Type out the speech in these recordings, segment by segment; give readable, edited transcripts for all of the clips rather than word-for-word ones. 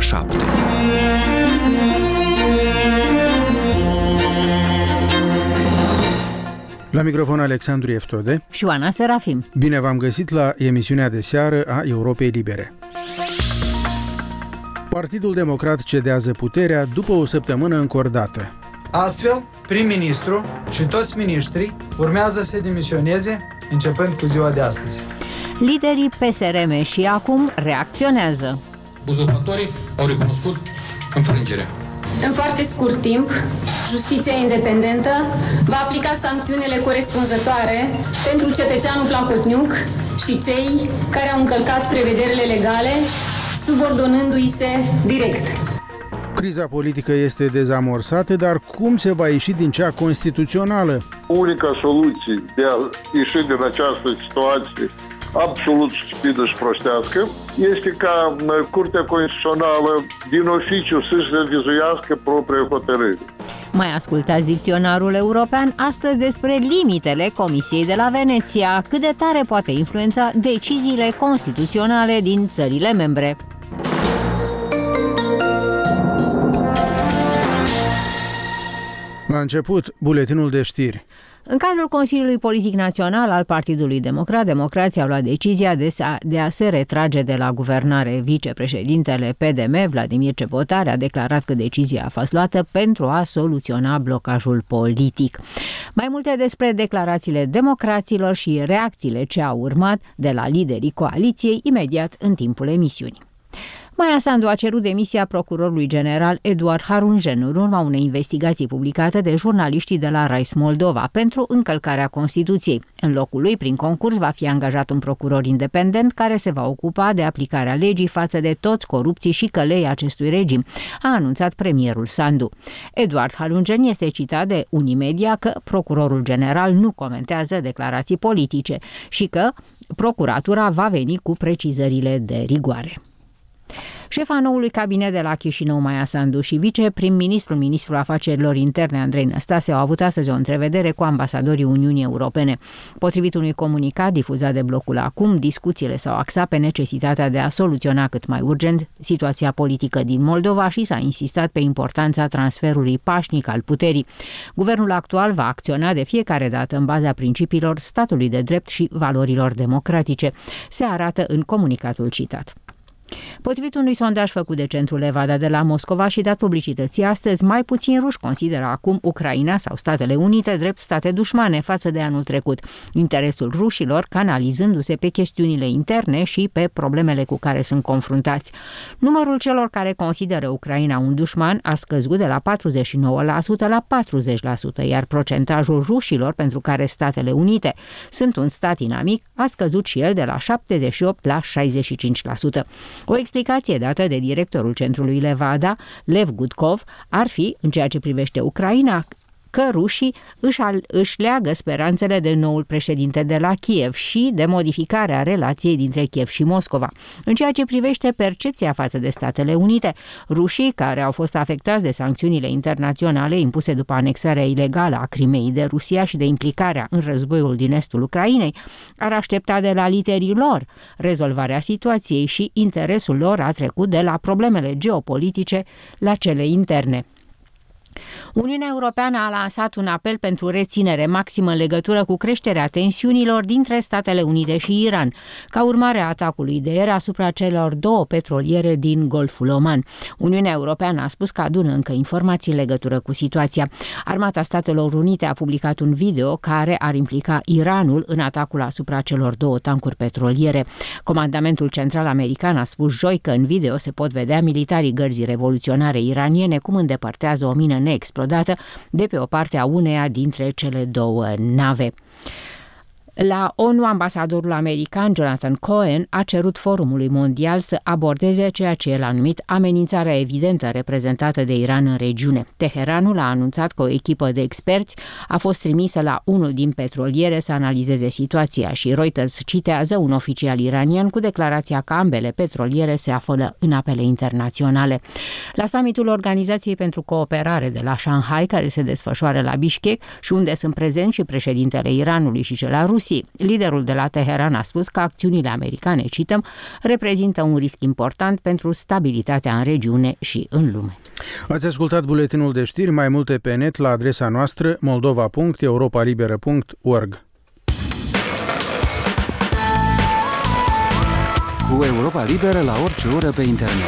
7. La microfon Alexandru Eftode și Oana Serafim. Bine v-am găsit la emisiunea de seară a Europei Libere. Partidul Democrat cedează puterea după o săptămână încordată. Astfel, prim-ministru și toți miniștrii urmează să demisioneze începând cu ziua de astăzi. Liderii PSRM și acum reacționează. Uzurpatorii au recunoscut înfrângerea. În foarte scurt timp, justiția independentă va aplica sancțiunile corespunzătoare pentru cetățeanul Plahotniuc și cei care au încălcat prevederile legale, subordonându-i se direct. Criza politică este dezamorsată, dar cum se va ieși din cea constituțională? Unica soluție de a ieși din această situație absolut stupidă și prostească este ca Curtea Constituțională din oficiu să-și revizuiască propria hotărâre. Mai ascultați Dicționarul European astăzi despre limitele Comisiei de la Veneția, cât de tare poate influența deciziile constituționale din țările membre. La început, buletinul de știri. În cadrul Consiliului Politic Național al Partidului Democrat, democrații au luat decizia de a se retrage de la guvernare. Vicepreședintele PDM, Vladimir Cepotare, a declarat că decizia a fost luată pentru a soluționa blocajul politic. Mai multe despre declarațiile democraților și reacțiile ce au urmat de la liderii coaliției imediat în timpul emisiunii. Maia Sandu a cerut demisia procurorului general Eduard Harunjen în urma unei investigații publicate de jurnaliștii de la Rais Moldova pentru încălcarea Constituției. În locul lui, prin concurs, va fi angajat un procuror independent care se va ocupa de aplicarea legii față de toți corupții și călei acestui regim, a anunțat premierul Sandu. Eduard Harunjen este citat de Unimedia că procurorul general nu comentează declarații politice și că procuratura va veni cu precizările de rigoare. Șefa noului cabinet de la Chișinău, Maia Sandu, și ministrul afacerilor interne, Andrei Năstase, au avut astăzi o întrevedere cu ambasadorii Uniunii Europene. Potrivit unui comunicat difuzat de blocul Acum, discuțiile s-au axat pe necesitatea de a soluționa cât mai urgent situația politică din Moldova și s-a insistat pe importanța transferului pașnic al puterii. Guvernul actual va acționa de fiecare dată în baza principiilor statului de drept și valorilor democratice, se arată în comunicatul citat. Potrivit unui sondaj făcut de Centrul Levada de la Moscova și dat publicității astăzi, mai puțin ruși consideră acum Ucraina sau Statele Unite drept state dușmane față de anul trecut, interesul rușilor canalizându-se pe chestiunile interne și pe problemele cu care sunt confruntați. Numărul celor care consideră Ucraina un dușman a scăzut de la 49% la 40%, iar procentajul rușilor pentru care Statele Unite sunt un stat inamic a scăzut și el de la 78% la 65%. O explicație dată de directorul centrului Levada, Lev Gudkov, ar fi, în ceea ce privește Ucraina, că rușii își leagă speranțele de noul președinte de la Kiev și de modificarea relației dintre Kiev și Moscova. În ceea ce privește percepția față de Statele Unite, rușii, care au fost afectați de sancțiunile internaționale impuse după anexarea ilegală a Crimeei de Rusia și de implicarea în războiul din estul Ucrainei, ar aștepta de la liderii lor rezolvarea situației și interesul lor a trecut de la problemele geopolitice la cele interne. Uniunea Europeană a lansat un apel pentru reținere maximă în legătură cu creșterea tensiunilor dintre Statele Unite și Iran, ca urmare a atacului de ieri asupra celor două petroliere din Golful Oman. Uniunea Europeană a spus că adună încă informații în legătură cu situația. Armata Statelor Unite a publicat un video care ar implica Iranul în atacul asupra celor două tancuri petroliere. Comandamentul Central American a spus joi că în video se pot vedea militarii Gărzii Revoluționare iraniene cum îndepărtează o mină neexplodată de pe o parte a uneia dintre cele două nave. La ONU, ambasadorul american Jonathan Cohen a cerut Forumului Mondial să abordeze ceea ce el a numit amenințarea evidentă reprezentată de Iran în regiune. Teheranul a anunțat că o echipă de experți a fost trimisă la unul din petroliere să analizeze situația și Reuters citează un oficial iranian cu declarația că ambele petroliere se află în apele internaționale. La summitul Organizației pentru Cooperare de la Shanghai, care se desfășoară la Bishkek și unde sunt prezenți și președintele Iranului și cel al Rusiei, Rusiei. Liderul de la Teheran a spus că acțiunile americane, cităm, reprezintă un risc important pentru stabilitatea în regiune și în lume. Ați ascultat buletinul de știri, mai multe pe net la adresa noastră moldova.europalibera.org. Cu Europa Liberă la orice oră pe internet.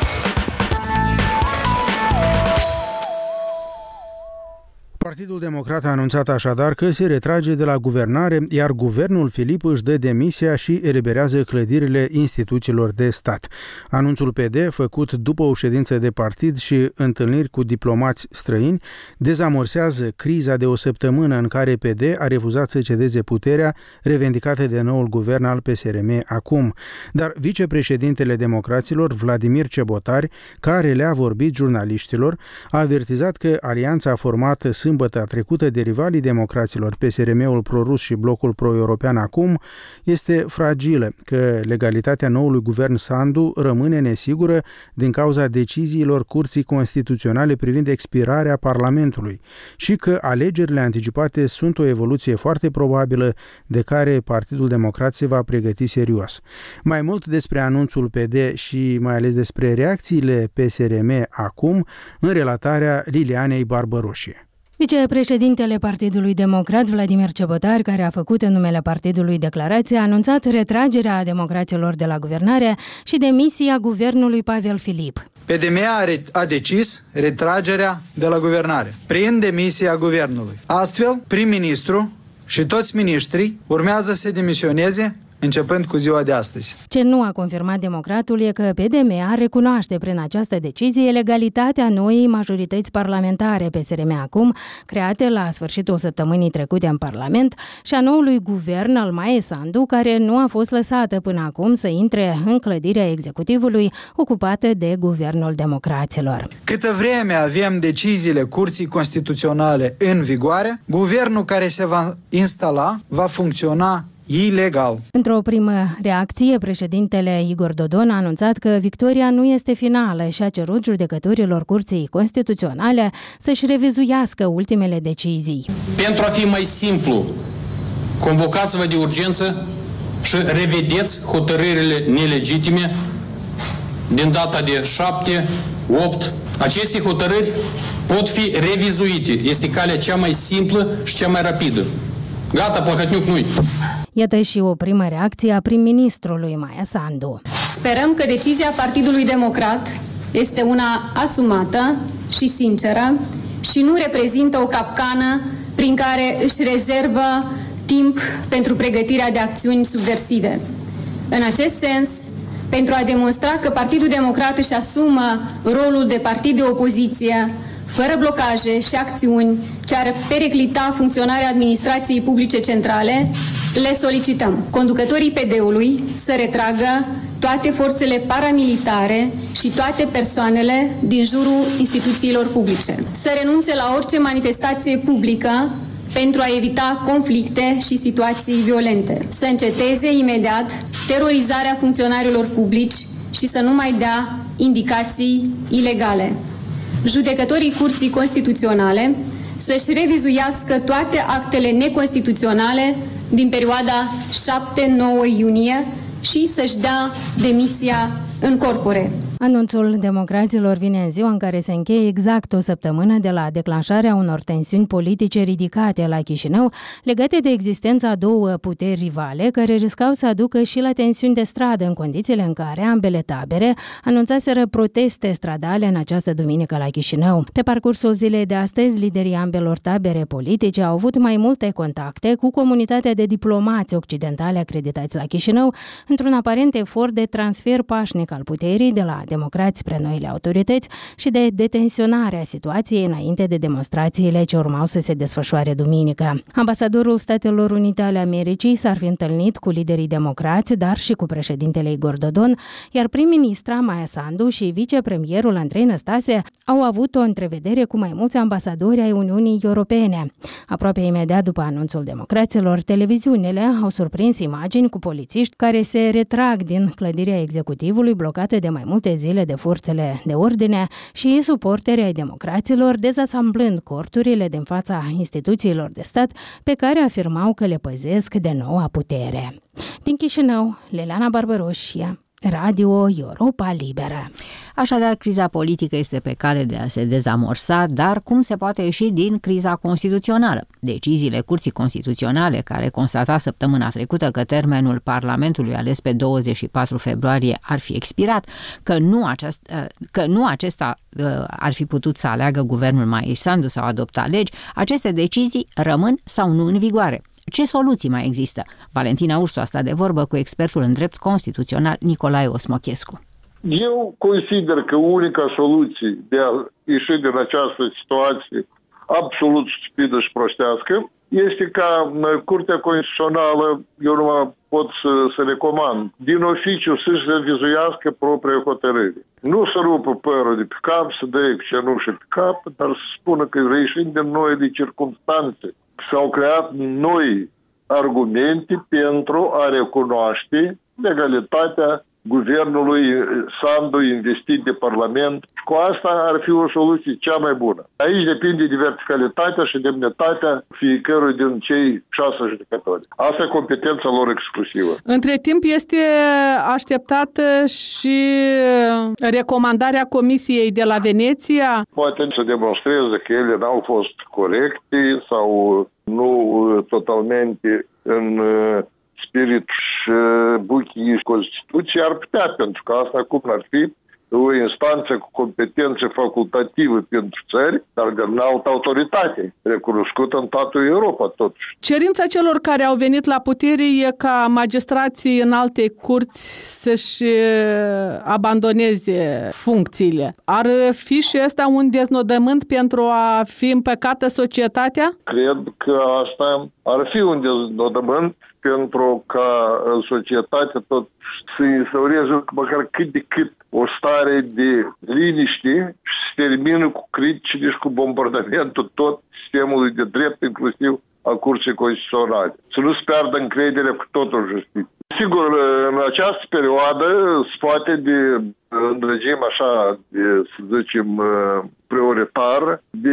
Partidul Democrat a anunțat așadar că se retrage de la guvernare, iar guvernul Filip își dă demisia și eliberează clădirile instituțiilor de stat. Anunțul PD, făcut după o ședință de partid și întâlniri cu diplomați străini, dezamorsează criza de o săptămână în care PD a refuzat să cedeze puterea revendicată de noul guvern al PSRM acum. Dar vicepreședintele democraților, Vladimir Cebotari, care le-a vorbit jurnaliștilor, a avertizat că alianța formată sâmbătă trecută de rivalii democraților, PSRM-ul prorus și blocul pro-european acum, este fragilă, că legalitatea noului guvern Sandu rămâne nesigură din cauza deciziilor Curții Constituționale privind expirarea Parlamentului și că alegerile anticipate sunt o evoluție foarte probabilă de care Partidul Democrat se va pregăti serios. Mai mult despre anunțul PD și mai ales despre reacțiile PSRM acum în relatarea Lilianei Barbaroșie. Vicepreședintele Partidului Democrat, Vladimir Cebotari, care a făcut în numele partidului declarație, a anunțat retragerea democraților de la guvernare și demisia guvernului Pavel Filip. PDM a decis retragerea de la guvernare prin demisia guvernului. Astfel, prim-ministru și toți miniștrii urmează să demisioneze începând cu ziua de astăzi. Ce nu a confirmat democratul e că PDM recunoaște prin această decizie legalitatea noii majorități parlamentare PSRM acum, create la sfârșitul săptămânii trecute în Parlament, și a noului guvern al Maie Sandu, care nu a fost lăsată până acum să intre în clădirea executivului ocupată de guvernul democraților. Câtă vreme avem deciziile Curții Constituționale în vigoare, guvernul care se va instala va funcționa ilegal. Într-o primă reacție, președintele Igor Dodon a anunțat că victoria nu este finală și a cerut judecătorilor Curții Constituționale să-și revizuiască ultimele decizii. Pentru a fi mai simplu, convocați-vă de urgență și revedeți hotărârile nelegitime din data de 7-8. Aceste hotărâri pot fi revizuite. Este calea cea mai simplă și cea mai rapidă. Gata, Plahotniuc nu-i. Iată și o primă reacție a prim-ministrului Maia Sandu. Sperăm că decizia Partidului Democrat este una asumată și sinceră și nu reprezintă o capcană prin care își rezervă timp pentru pregătirea de acțiuni subversive. În acest sens, pentru a demonstra că Partidul Democrat își asumă rolul de partid de opoziție, fără blocaje și acțiuni ce ar periclita funcționarea administrației publice centrale, le solicităm conducătorii PD-ului să retragă toate forțele paramilitare și toate persoanele din jurul instituțiilor publice, să renunțe la orice manifestație publică pentru a evita conflicte și situații violente, să înceteze imediat terorizarea funcționarilor publici și să nu mai dea indicații ilegale. Judecătorii Curții Constituționale să-și revizuiască toate actele neconstituționale din perioada 7-9 iunie și să-și dea demisia în corpore. Anunțul democraților vine în ziua în care se încheie exact o săptămână de la declanșarea unor tensiuni politice ridicate la Chișinău, legate de existența două puteri rivale, care riscau să aducă și la tensiuni de stradă, în condițiile în care ambele tabere anunțaseră proteste stradale în această duminică la Chișinău. Pe parcursul zilei de astăzi, liderii ambelor tabere politice au avut mai multe contacte cu comunitatea de diplomați occidentali acreditați la Chișinău, într-un aparent efort de transfer pașnic al puterii de la democrați spre noile autorități și de detenționare a situației înainte de demonstrațiile ce urmau să se desfășoare duminică. Ambasadorul Statelor Unite ale Americii s-ar fi întâlnit cu liderii democrați, dar și cu președintele Igor Dodon, iar prim-ministra Maia Sandu și vicepremierul Andrei Năstase au avut o întrevedere cu mai mulți ambasadori ai Uniunii Europene. Aproape imediat după anunțul democraților, televiziunile au surprins imagini cu polițiști care se retrag din clădirea executivului blocată de mai multe zile de forțele de ordine și suporteri ai democraților, dezasamblând corturile din fața instituțiilor de stat pe care afirmau că le păzesc de noua putere. Din Chișinău, Leleana Barbaroșia, Radio Europa Liberă. Așadar, criza politică este pe cale de a se dezamorsa, dar cum se poate ieși din criza constituțională? Deciziile Curții Constituționale, care constata săptămâna trecută că termenul Parlamentului ales pe 24 februarie ar fi expirat, că nu acesta ar fi putut să aleagă guvernul Maia Sandu sau adopta legi, aceste decizii rămân sau nu în vigoare. Ce soluții mai există? Valentina Ursu a stat de vorbă cu expertul în drept constituțional Nicolae Osmochescu. Eu consider că unica soluție de a ieși din această situație absolut stupidă și prostească este ca Curtea Constituțională, eu nu mă pot să recomand, din oficiu să-și revizuiască propria hotărâre. Nu să rupă părul de pe cap, să dea cenușă pe cap, dar să spună că reieșind din noile circumstanțe, s-au creat noi argumente pentru a recunoaște legalitatea guvernului Sandu investit de Parlament. Cu asta ar fi o soluție cea mai bună. Aici depinde de verticalitatea și demnitatea fiecărui din cei 6 judecători. Asta e competența lor exclusivă. Între timp este așteptată și recomandarea Comisiei de la Veneția. Poate să demonstreze că ele n-au fost corecte sau nu totalmente în spirit și buchii Constituției, ar putea, pentru că asta cum ar fi o instanță cu competențe facultativă pentru țări, dar de înaltă autoritate, recunoscută în toată Europa, totuși. Cerința celor care au venit la putere e ca magistrații în alte curți să-și abandoneze funcțiile. Ar fi și ăsta un deznodământ pentru a fi împăcată societatea? Cred că asta ar fi un deznodământ pentru ca în societate tot să instaureze măcar cât de cât o stare de liniște și se termină cu criticile și cu bombardamentul tot sistemului de drept, inclusiv a Curții Constituționale. Să nu se piardă încrederea cu totul justiție. Sigur, în această perioadă se poate în regim așa, să zicem, prioritar, de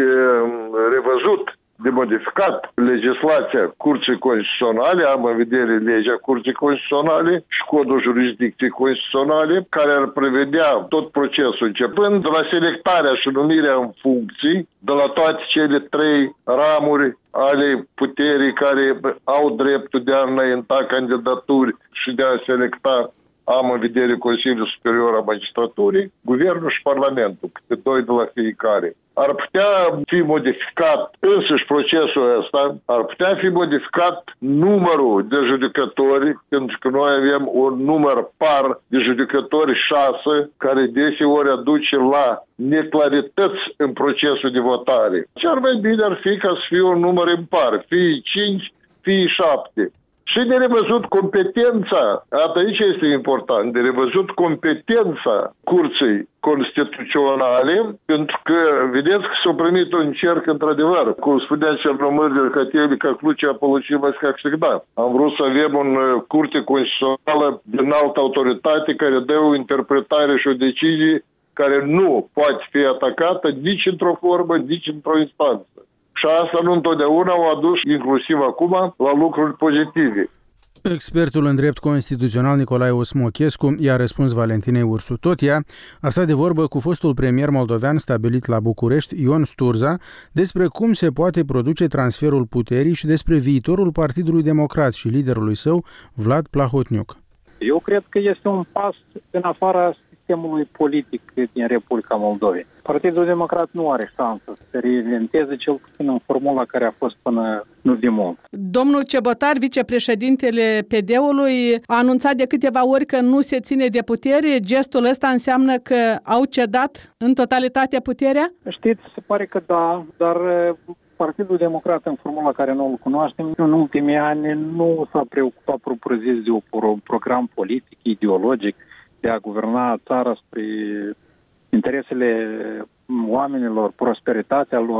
revăzut, de modificat legislația Curții Constituționale, am în vedere legea Curții Constituționale și codul jurisdicției constituționale, care ar prevedea tot procesul, începând de la selectarea și numirea în funcții, de la toate cele 3 ramuri ale puterii care au dreptul de a înainta candidaturi și de a selecta, am în vedere Consiliul Superior al Magistraturii, Guvernul și Parlamentul, câte 2 de la fiecare. Ar putea fi modificat însuși procesul ăsta, ar putea fi modificat numărul de judecători, pentru că noi avem un număr par de judecători 6, care deseori aduce la neclarități în procesul de votare. Cel mai bine ar fi ca să fie un număr impar, fie 5, fie 7. Și de revăzut competența, aici este important, de revăzut competența Curții Constituționale, pentru că vedeți că s-a primit un cerc într-adevăr, cum spunea Cernomârgel, хотели как лучше, а получилось как всегда. Am vrut să avem un Curte Constituțională de înaltă autoritate care dă o interpretare și o decizie care nu poate fi atacată nici într-o formă, nici într-o instanță. Și asta nu întotdeauna au adus, inclusiv acum, la lucruri pozitive. Expertul în drept constituțional Nicolae Osmochescu i-a răspuns Valentinei Ursu. Tot ea a stat de vorbă cu fostul premier moldovean stabilit la București, Ion Sturza, despre cum se poate produce transferul puterii și despre viitorul Partidului Democrat și liderului său, Vlad Plahotniuc. Eu cred că este un pas în afara sistemului politic din Republica Moldovei. Partidul Democrat nu are șansă să se reinventeze, cel puțin în formula care a fost până nu de mult. Domnul Cebotar, vicepreședintele PD-ului, a anunțat de câteva ori că nu se ține de putere. Gestul ăsta înseamnă că au cedat în totalitate puterea? Știți, se pare că da, dar Partidul Democrat, în formula care nu îl cunoaștem, în ultimii ani nu s-a preocupat propriu-zis de un program politic, ideologic, de a guverna țara spre interesele oamenilor, prosperitatea lor,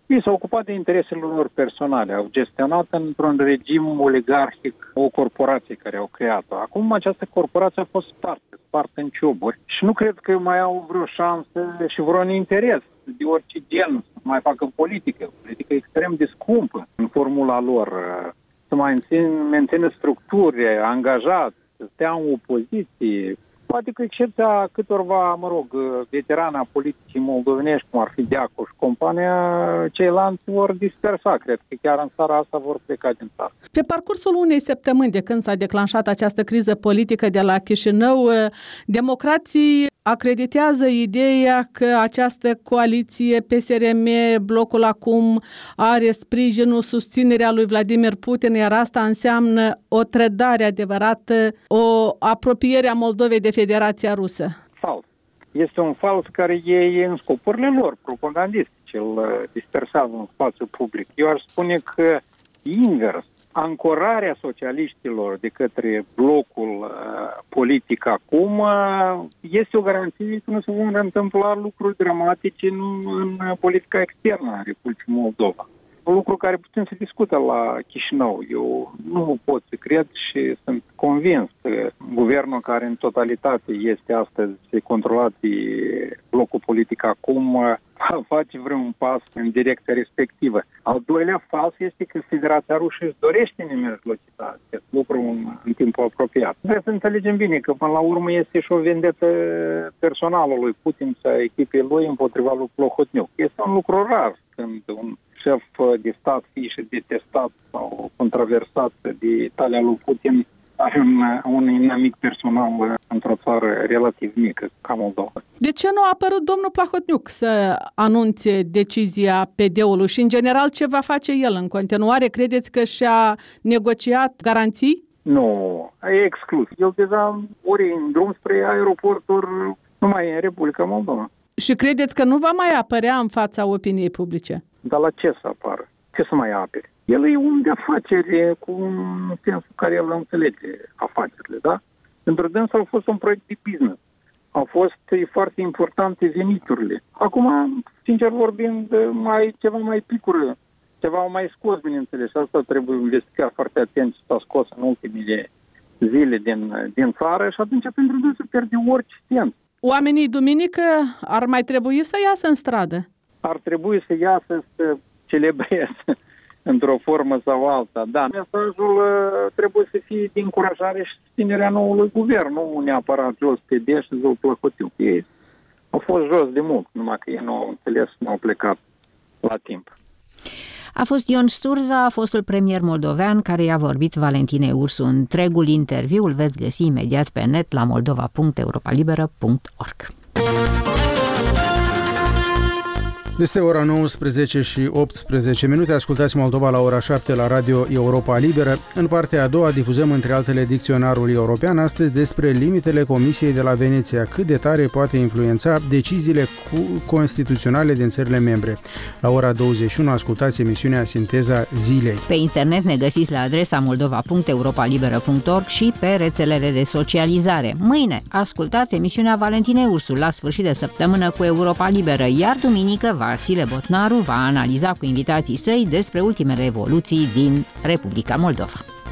Ei s-au ocupat de interesele lor personale, au gestionat într-un regim oligarhic o corporație care au creat-o. Acum această corporație a fost spartă în cioburi și nu cred că mai au vreo șansă și vreun interes de orice gen să mai facă politică. Politică extrem de scumpă în formula lor, să mai mențină structuri, angajați, să stea în opoziție. Poate cu excepția câtorva, veterana politicii moldovenești, cum ar fi Deacu și compania, ceilalți vor dispersa. Cred că chiar în seara asta vor pleca din țară. Pe parcursul unei săptămâni de când s-a declanșat această criză politică de la Chișinău, democrații acreditează ideea că această coaliție PSRM, blocul acum, are sprijinul, susținerea lui Vladimir Putin, iar asta înseamnă o trădare adevărată, o apropiere a Moldovei de Federația Rusă. Fals. Este un fals care ei, în scopurile lor propagandistice, îl dispersează în spațiu public. Eu aș spune că invers, ancorarea socialiștilor de către blocul politic acum este o garanție că nu se vor întâmpla lucruri dramatice în politica externă a Republicii Moldova. Un lucru care putem să discută la Chișinău. Eu nu pot să cred și sunt convins că guvernul care în totalitate este astăzi controlat de blocul politic acum face vreun pas în direcția respectivă. Al doilea fals este că Federația Rusă își dorește nemijlocita acest lucru în timpul apropiat. Trebuie să înțelegem bine că până la urmă este și o vendetă personală lui Putin și a echipei lui împotriva lui Plahotniuc. Este un lucru rar când un șef de stat, fie și detestat sau controversat de talia lui Putin, are un inamic personal într-o țară relativ mică, ca Moldova. De ce nu a apărut domnul Plahotniuc să anunțe decizia PD-ului și, în general, ce va face el în continuare? Credeți că și-a negociat garanții? Nu, e exclus. El deja ori în drum spre aeroporturi, numai în Republica Moldova. Și credeți că nu va mai apărea în fața opiniei publice? Dar la ce să apară? Ce să mai apere? El e un de afaceri cu un sensul care el înțelege afacerile, da? Pentru dânsul a fost un proiect de business. Au fost foarte importante veniturile. Acum, sincer vorbind, ceva mai picură, ceva mai scos, bineînțeles. Asta trebuie investigat foarte atent și s-a scos în ultimile zile din țară și atunci pentru dânsul pierde orice sens. Oamenii duminică ar mai trebui să iasă în stradă? Ar trebui să iasă să celebreze într-o formă sau alta. Da, mesajul trebuie să fie de încurajare și susținerea noului guvern, nu neapărat jos PD și zău Plahotniuc. Ei au fost jos de mult, numai că ei nu au înțeles, nu au plecat la timp. A fost Ion Sturza, fostul premier moldovean, care i-a vorbit Valentinei Ursu. Întregul interviu îl veți găsi imediat pe net la moldova.europalibera.org. Este ora 19 și 18 minute. Ascultați Moldova la ora 7 la Radio Europa Liberă. În partea a doua difuzăm între altele dicționarul european, astăzi despre limitele Comisiei de la Veneția, cât de tare poate influența deciziile constituționale din țările membre. La ora 21 ascultați emisiunea Sinteza Zilei. Pe internet ne găsiți la adresa moldova.europalibera.org și pe rețelele de socializare. Mâine ascultați emisiunea Valentinei Ursu la sfârșit de săptămână cu Europa Liberă, iar duminică Vasile Botnaru va analiza cu invitații săi despre ultimele evoluții din Republica Moldova.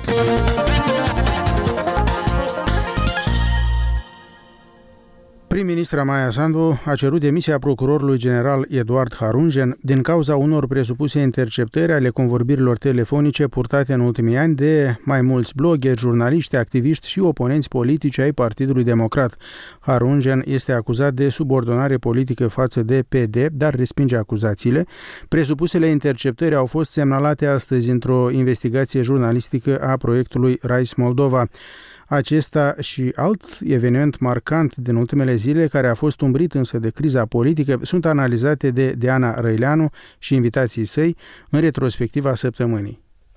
Prim-ministra Maia Sandu a cerut demisia procurorului general Eduard Harungen din cauza unor presupuse interceptări ale convorbirilor telefonice purtate în ultimii ani de mai mulți bloggeri, jurnaliști, activiști și oponenți politici ai Partidului Democrat. Harungen este acuzat de subordonare politică față de PD, dar respinge acuzațiile. Presupusele interceptări au fost semnalate astăzi într-o investigație jurnalistică a proiectului Rise Moldova. Acesta și alt eveniment marcant din ultimele zile, care a fost umbrit însă de criza politică, sunt analizate de Diana Răileanu și invitații săi în retrospectiva săptămânii.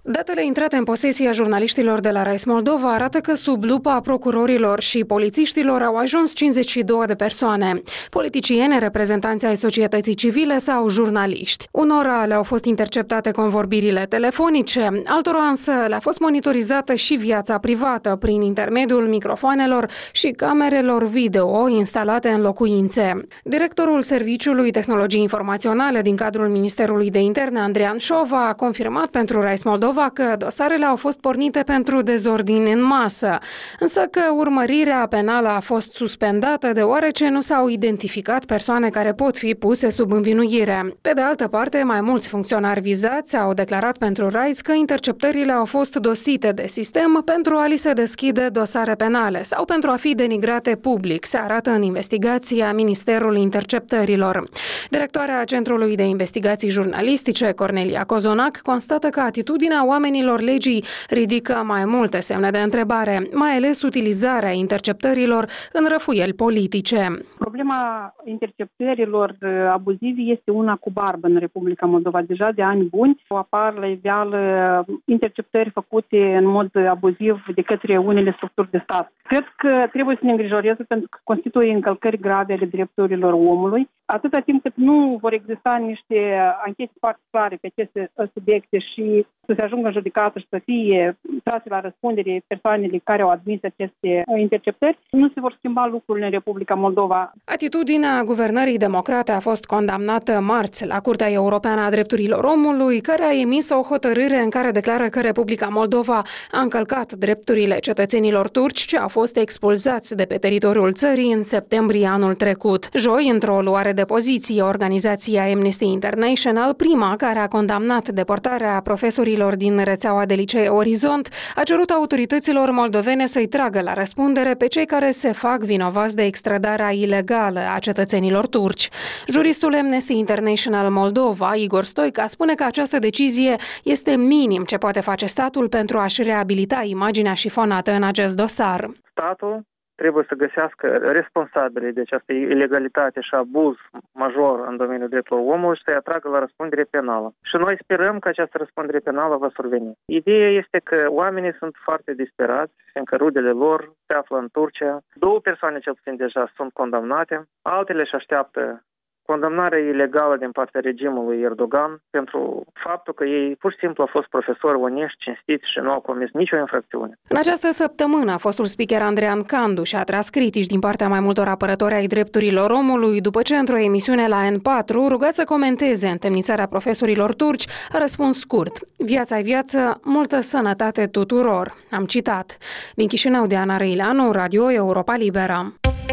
Datele intrate în posesia jurnaliștilor de la RISE Moldova arată că sub lupa procurorilor și polițiștilor au ajuns 52 de persoane. Politicieni, reprezentanți ai societății civile sau jurnaliști. Unora le-au fost interceptate convorbirile telefonice, altora însă le-a fost monitorizată și viața privată prin intermediul microfoanelor și camerelor video instalate în locuințe. Directorul Serviciului Tehnologii Informaționale din cadrul Ministerului de Interne, Andrian Șova, a confirmat pentru RISE Moldova că dosarele au fost pornite pentru dezordini în masă, însă că urmărirea penală a fost suspendată deoarece nu s-au identificat persoane care pot fi puse sub învinuire. Pe de altă parte, mai mulți funcționari vizați au declarat pentru RISE că interceptările au fost dosite de sistem pentru a li se deschide dosare penale sau pentru a fi denigrate public, se arată în investigația Ministerului Interceptărilor. Directoarea Centrului de Investigații Jurnalistice, Cornelia Cozonac, constată că atitudinea oamenilor legii ridică mai multe semne de întrebare, mai ales utilizarea interceptărilor în răfuieli politice. Problema interceptărilor abuzive este una cu barbă în Republica Moldova. Deja de ani buni apar la iveală interceptări făcute în mod abuziv de către unele structuri de stat. Cred că trebuie să ne îngrijoreze pentru că constituie încălcări grave ale drepturilor omului. Atâta timp cât nu vor exista niște anchete foarte clare pe aceste subiecte și să se ajungă în judecată și să fie trase la răspundere persoanele care au admis aceste interceptări, nu se vor schimba lucrurile în Republica Moldova. Atitudinea guvernării democrate a fost condamnată marți la Curtea Europeană a Drepturilor Omului, care a emis o hotărâre în care declară că Republica Moldova a încălcat drepturile cetățenilor turci ce au fost expulzați de pe teritoriul țării în septembrie anul trecut. Joi, într-o luare de poziție, organizația Amnesty International, prima care a condamnat deportarea profesorilor din rețeaua de licee Orizont, a cerut autorităților moldovene să-i tragă la răspundere pe cei care se fac vinovați de extradarea ilegală a cetățenilor turci. Juristul Amnesty International Moldova, Igor Stoica, spune că această decizie este minim ce poate face statul pentru a-și reabilita imaginea șifonată în acest dosar. Statul trebuie să găsească responsabili de această ilegalitate și abuz major în domeniul drepturilor omului și să-i atragă la răspundere penală. Și noi sperăm că această răspundere penală va surveni. Ideea este că oamenii sunt foarte disperați, fiindcă rudele lor se află în Turcia. 2 persoane cel puțin deja sunt condamnate, altele își așteaptă condamnarea ilegală din partea regimului Erdogan pentru faptul că ei pur și simplu au fost profesori onești, cinstiți și nu au comis nicio infracțiune. În această săptămână, fostul speaker Andrean Candu și-a atras critici din partea mai multor apărători ai drepturilor omului după ce, într-o emisiune la N4, rugat să comenteze întemnițarea profesorilor turci, a răspuns scurt: viața-i viață, multă sănătate tuturor. Am citat. Din Chișinău, Diana Răileanu, Radio Europa Liberă.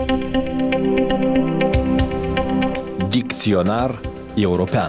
Dicționar european.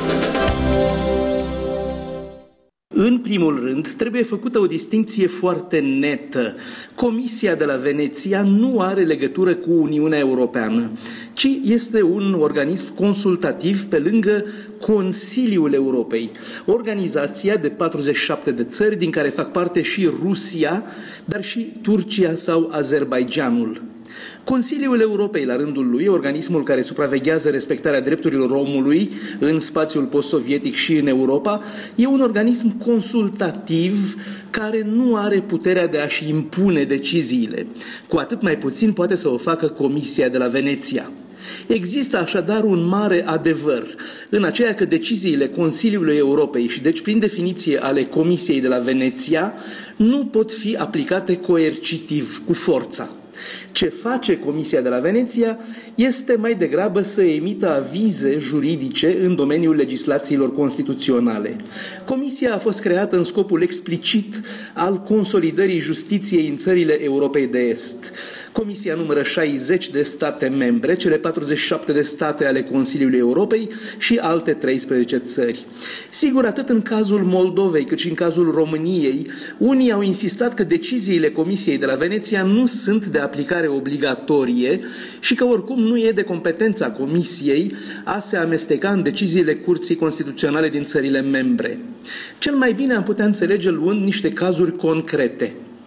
În primul rând, trebuie făcută o distincție foarte netă. Comisia de la Veneția nu are legătură cu Uniunea Europeană, ci este un organism consultativ pe lângă Consiliul Europei, organizația de 47 de țări, din care fac parte și Rusia, dar și Turcia sau Azerbaidjanul. Consiliul Europei, la rândul lui, organismul care supraveghează respectarea drepturilor omului în spațiul post-sovietic și în Europa, e un organism consultativ care nu are puterea de a-și impune deciziile. Cu atât mai puțin poate să o facă Comisia de la Veneția. Există așadar un mare adevăr în aceea că deciziile Consiliului Europei și deci prin definiție ale Comisiei de la Veneția nu pot fi aplicate coercitiv, cu forța. Ce face Comisia de la Veneția este mai degrabă să emită avize juridice în domeniul legislațiilor constituționale. Comisia a fost creată în scopul explicit al consolidării justiției în țările Europei de Est. Comisia numără 60 de state membre, cele 47 de state ale Consiliului Europei și alte 13 țări. Sigur, atât în cazul Moldovei cât și în cazul României, unii au insistat că deciziile Comisiei de la Veneția nu sunt de aplicare obligatorie și că oricum nu e de competența Comisiei a se amesteca în deciziile Curții Constituționale din țările membre. Cel mai bine am putea înțelege luând niște cazuri concrete.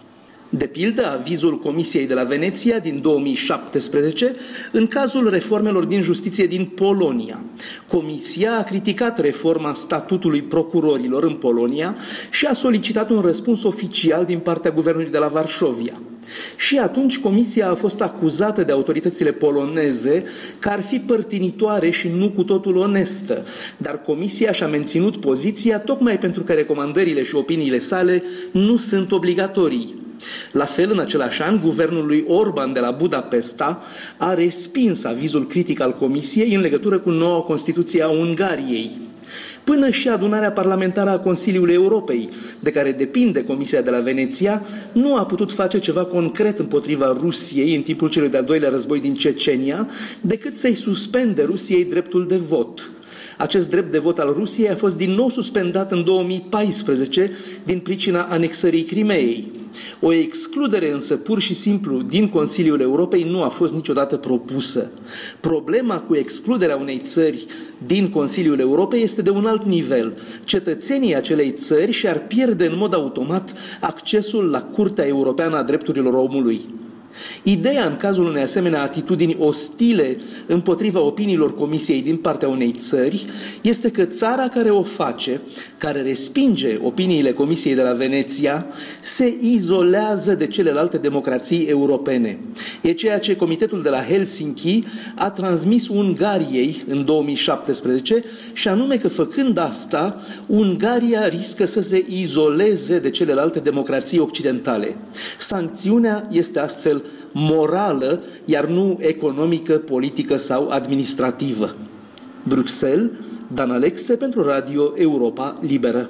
De pildă, avizul Comisiei de la Veneția din 2017 în cazul reformelor din justiție din Polonia. Comisia a criticat reforma statutului procurorilor în Polonia și a solicitat un răspuns oficial din partea guvernului de la Varșovia. Și atunci Comisia a fost acuzată de autoritățile poloneze că ar fi părtinitoare și nu cu totul onestă, dar Comisia și-a menținut poziția tocmai pentru că recomandările și opiniile sale nu sunt obligatorii. La fel, în același an, guvernul lui Orban de la Budapesta a respins avizul critic al Comisiei în legătură cu noua Constituție a Ungariei. Până și adunarea parlamentară a Consiliului Europei, de care depinde Comisia de la Veneția, nu a putut face ceva concret împotriva Rusiei în timpul celui de-al doilea război din Cecenia, decât să-i suspende Rusiei dreptul de vot. Acest drept de vot al Rusiei a fost din nou suspendat în 2014 din pricina anexării Crimeei. O excludere însă pur și simplu din Consiliul Europei nu a fost niciodată propusă. Problema cu excluderea unei țări din Consiliul Europei este de un alt nivel. Cetățenii acelei țări și-ar pierde în mod automat accesul la Curtea Europeană a Drepturilor Omului. Ideea în cazul unei asemenea atitudini ostile împotriva opiniilor Comisiei din partea unei țări este că țara care o face, care respinge opiniile Comisiei de la Veneția, se izolează de celelalte democrații europene. E ceea ce Comitetul de la Helsinki a transmis Ungariei în 2017 și anume că făcând asta, Ungaria riscă să se izoleze de celelalte democrații occidentale. Sancțiunea este astfel morală, iar nu economică, politică sau administrativă. Bruxelles, Dan Alexe pentru Radio Europa Liberă.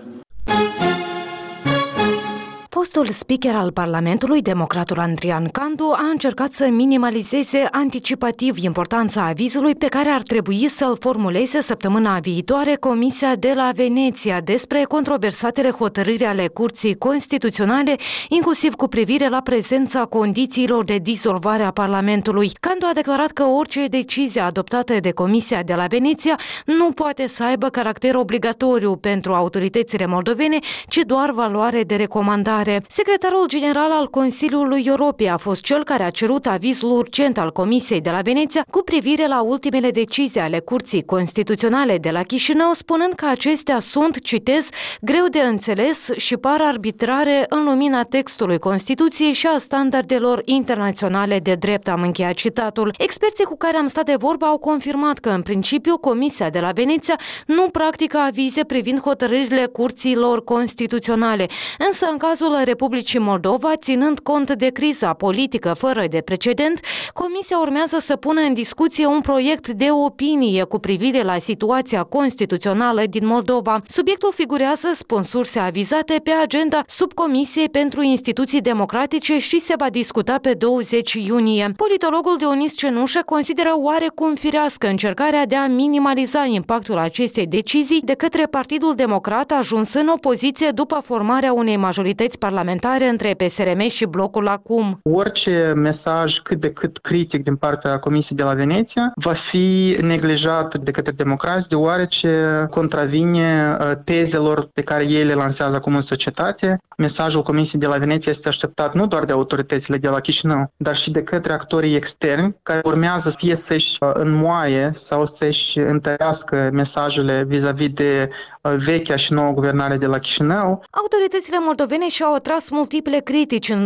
Fostul speaker al Parlamentului, democratul Andrian Candu, a încercat să minimalizeze anticipativ importanța avizului pe care ar trebui să-l formuleze săptămâna viitoare Comisia de la Veneția despre controversatele hotărâri ale Curții Constituționale, inclusiv cu privire la prezența condițiilor de dizolvare a Parlamentului. Candu a declarat că orice decizie adoptată de Comisia de la Veneția nu poate să aibă caracter obligatoriu pentru autoritățile moldovene, ci doar valoare de recomandare. Secretarul general al Consiliului Europei a fost cel care a cerut avizul urgent al Comisiei de la Veneția cu privire la ultimele decizii ale Curții Constituționale de la Chișinău, spunând că acestea sunt, citez, greu de înțeles și par arbitrare în lumina textului Constituției și a standardelor internaționale de drept, am încheiat citatul. Experții cu care am stat de vorbă au confirmat că, în principiu, Comisia de la Veneția nu practică avize privind hotărârile curților constituționale, însă în cazul Republicii Moldova, ținând cont de criza politică fără de precedent, Comisia urmează să pună în discuție un proiect de opinie cu privire la situația constituțională din Moldova. Subiectul figurează, spun surse avizate, pe agenda Subcomisiei pentru Instituții Democratice și se va discuta pe 20 iunie. Politologul Dionis Cenușă consideră oarecum firească încercarea de a minimaliza impactul acestei decizii de către Partidul Democrat, ajuns în opoziție după formarea unei majorități parlamentare între PSRM și blocul acum. Orice mesaj cât de cât critic din partea Comisiei de la Veneția va fi neglijat de către democrați, deoarece contravine tezelor pe care ei le lansează acum în societate. Mesajul Comisiei de la Veneția este așteptat nu doar de autoritățile de la Chișinău, dar și de către actorii externi care urmează fie să-și înmoaie sau să-și întărească mesajele vis-a-vis de vechea și nouă guvernare de la Chișinău. Autoritățile moldovene și-au atras multiple critici în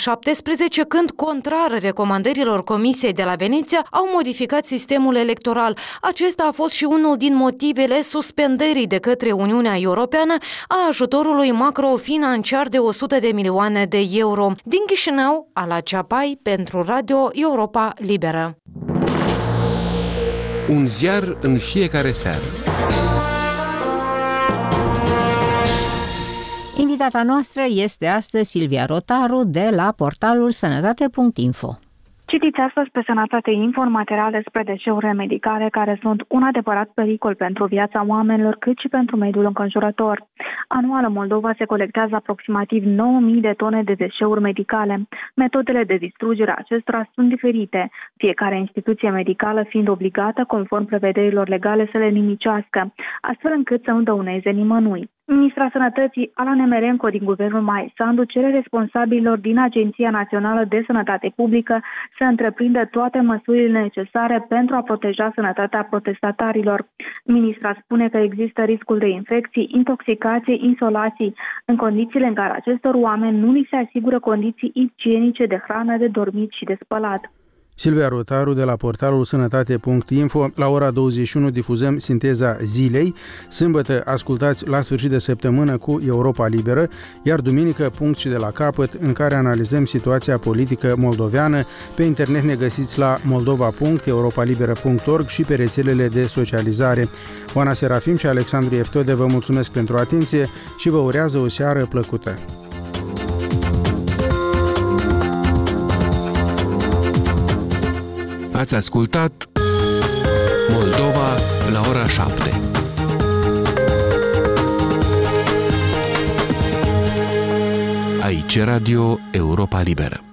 2017 când, contrar recomandărilor Comisiei de la Veneția, au modificat sistemul electoral. Acesta a fost și unul din motivele suspendării de către Uniunea Europeană a ajutorului macrofinanciar de 100 de milioane de euro. Din Chișinău, Ala Ceapai pentru Radio Europa Liberă. Un ziar în fiecare seară. Invitata noastră este astăzi Silvia Rotaru de la portalul sănătate.info. Citiți astăzi pe Sănătate Info un material despre deșeurile medicale care sunt un adevărat pericol pentru viața oamenilor cât și pentru mediul înconjurător. Anual în Moldova se colectează aproximativ 9.000 de tone de deșeuri medicale. Metodele de distrugere a acestora sunt diferite, fiecare instituție medicală fiind obligată, conform prevederilor legale, să le nimicească, astfel încât să nu dăuneze nimănui. Ministra Sănătății, Ala Nemerenco din Guvernul Maia Sandu, cere responsabililor din Agenția Națională de Sănătate Publică să întreprindă toate măsurile necesare pentru a proteja sănătatea protestatarilor. Ministra spune că există riscul de infecții, intoxicații, insolații, în condițiile în care acestor oameni nu li se asigură condiții igienice de hrană, de dormit și de spălat. Silvia Rotaru de la portalul sănătate.info. La ora 21 difuzăm Sinteza Zilei. Sâmbătă ascultați La sfârșit de săptămână cu Europa Liberă, iar duminică Punct și de la capăt, în care analizăm situația politică moldoveană. Pe internet ne găsiți la moldova.europalibera.org și pe rețelele de socializare. Oana Serafim și Alexandru Eftode vă mulțumesc pentru atenție și vă urează o seară plăcută. Ați ascultat Moldova la ora 7. Aici Radio Europa Liberă.